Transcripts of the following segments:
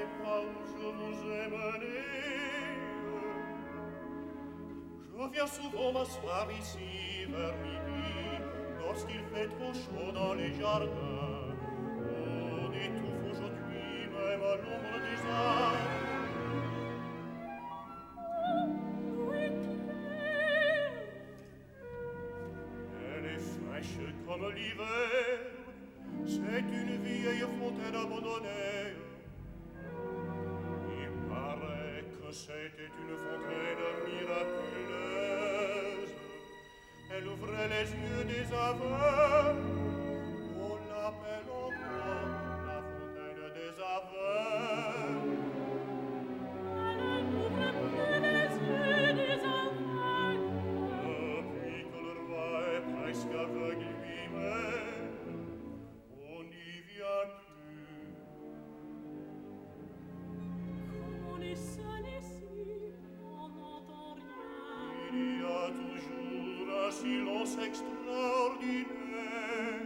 savez pas où je vous ai mené. Je viens souvent m'asseoir ici vers midi, lorsqu'il fait trop chaud dans les jardins. On étouffe aujourd'hui même à l'ombre des arbres. Elle est fraîche comme l'hiver, c'est une vieille fontaine abandonnée. Il paraît que c'était une fontaine miraculeuse. Elle ouvrait les yeux des aveugles. On l'appelle encore la fontaine des aveugles. Elle n'ouvre plus les yeux des aveugles. Depuis que le roi est presque aveugle lui-même, on n'y vient plus. Comme on est seul ici, on n'entend rien. Il y a toujours un silence extraordinaire.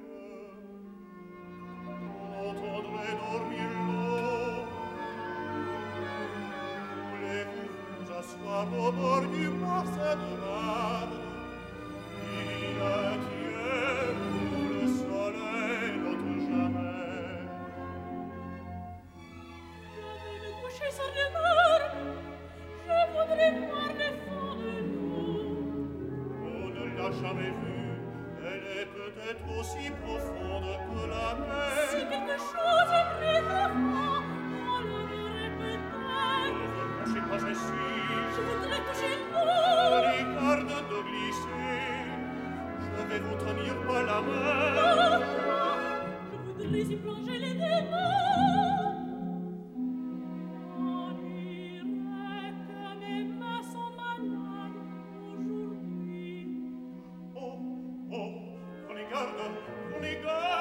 On entendrait dormir l'eau. Voulez-vous vous asseoir au bord du bassin de marbre? Il y a un tiers où le soleil n'entre jamais. Je vais me coucher sur le bord. Je voudrais voir le fond de l'eau. On ne l'a jamais vue, elle est peut-être aussi profonde que la Si mer. quelque chose brille au fond, on le verrait Ne peut-être. vous couchez pas ici, Je voudrais toucher l'eau. prenez garde de glisser. Je vais vous tenir par la main. Je voudrais y plonger les deux mains. On dirait que mes mains sont malades aujourd'hui. Oh, oh, prenez garde, prenez garde.